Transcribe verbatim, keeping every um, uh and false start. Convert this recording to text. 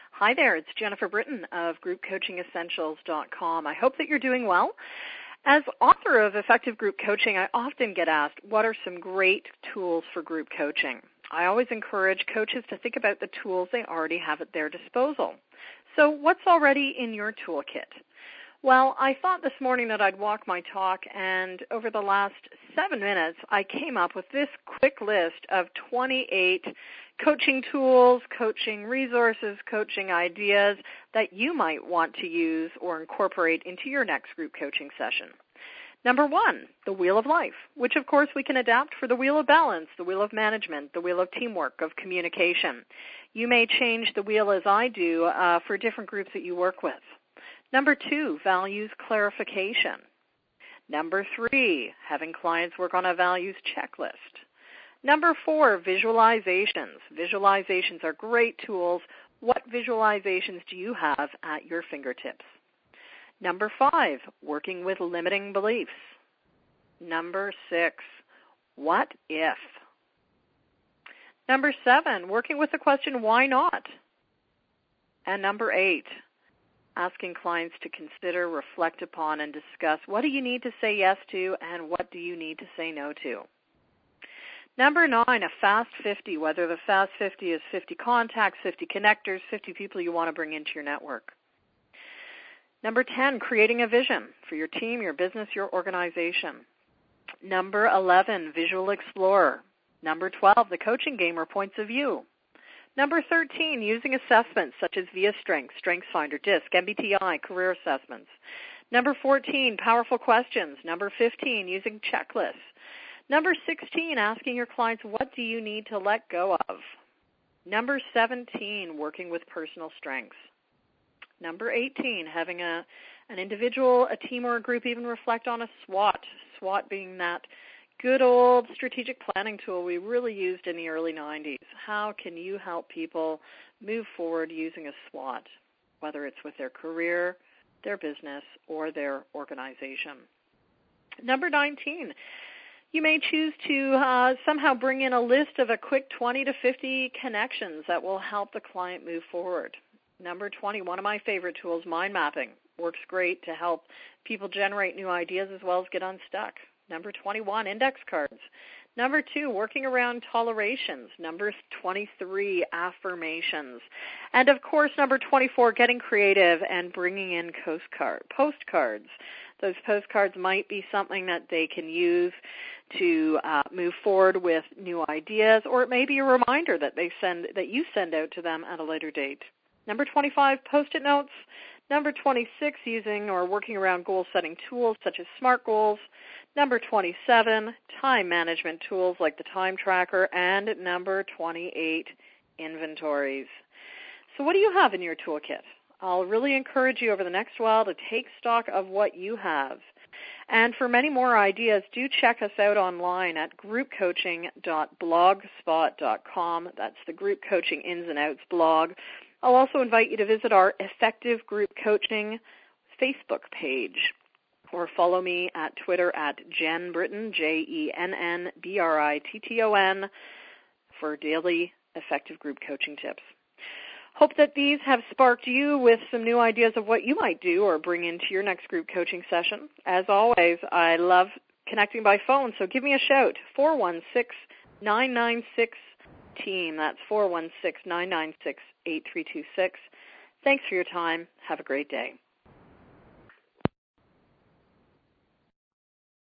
Hi there, it's Jennifer Britton of group coaching essentials dot com. I hope that you're doing well. As author of Effective Group Coaching, I often get asked, what are some great tools for group coaching? I always encourage coaches to think about the tools they already have at their disposal. So what's already in your toolkit? Well, I thought this morning that I'd walk my talk, and over the last seven minutes, I came up with this quick list of twenty-eight coaching tools, coaching resources, coaching ideas that you might want to use or incorporate into your next group coaching session. Number one, the Wheel of Life, which of course we can adapt for the Wheel of Balance, the Wheel of Management, the Wheel of Teamwork, of Communication. You may change the wheel as I do uh, for different groups that you work with. Number two, values clarification. Number three, having clients work on a values checklist. Number four, visualizations. Visualizations are great tools. What visualizations do you have at your fingertips? Number five, working with limiting beliefs. Number six, what if? Number seven, working with the question, why not? And number eight, asking clients to consider, reflect upon, and discuss what do you need to say yes to and what do you need to say no to. Number nine, a Fast fifty, whether the Fast fifty is fifty contacts, fifty connectors, fifty people you want to bring into your network. Number ten, creating a vision for your team, your business, your organization. Number eleven, Visual Explorer. Number twelve, the coaching game or points of view. Number thirteen, using assessments such as Via Strength, StrengthsFinder, DISC, M B T I, career assessments. Number fourteen, powerful questions. Number fifteen, using checklists. Number sixteen, asking your clients, what do you need to let go of? Number seventeen, working with personal strengths. Number eighteen, having a an individual, a team, or a group even reflect on a SWOT, SWOT being that good old strategic planning tool we really used in the early nineties. How can you help people move forward using a SWOT, whether it's with their career, their business, or their organization? Number nineteen, you may choose to uh, somehow bring in a list of a quick twenty to fifty connections that will help the client move forward. Number twenty, one of my favorite tools, mind mapping, works great to help people generate new ideas as well as get unstuck. Number twenty-one, index cards. Number two, working around tolerations. Number twenty-three, affirmations. And of course, number twenty-four, getting creative and bringing in postcard, postcards. Those postcards might be something that they can use to uh, move forward with new ideas, or it may be a reminder that they send that you send out to them at a later date. Number twenty-five, Post-it notes. Number twenty-six, using or working around goal-setting tools such as SMART goals. Number twenty-seven, time management tools like the time tracker. And number twenty-eight, inventories. So what do you have in your toolkit? I'll really encourage you over the next while to take stock of what you have. And for many more ideas, do check us out online at group coaching dot blogspot dot com. That's the Group Coaching Ins and Outs blog. I'll also invite you to visit our Effective Group Coaching Facebook page, or follow me at Twitter at Jen Britton, J E N N B R I T T O N, for daily effective group coaching tips. Hope that these have sparked you with some new ideas of what you might do or bring into your next group coaching session. As always, I love connecting by phone, so give me a shout, four one six, nine nine six, team. That's four one six, nine nine six, eight three two six. Thanks for your time. Have a great day.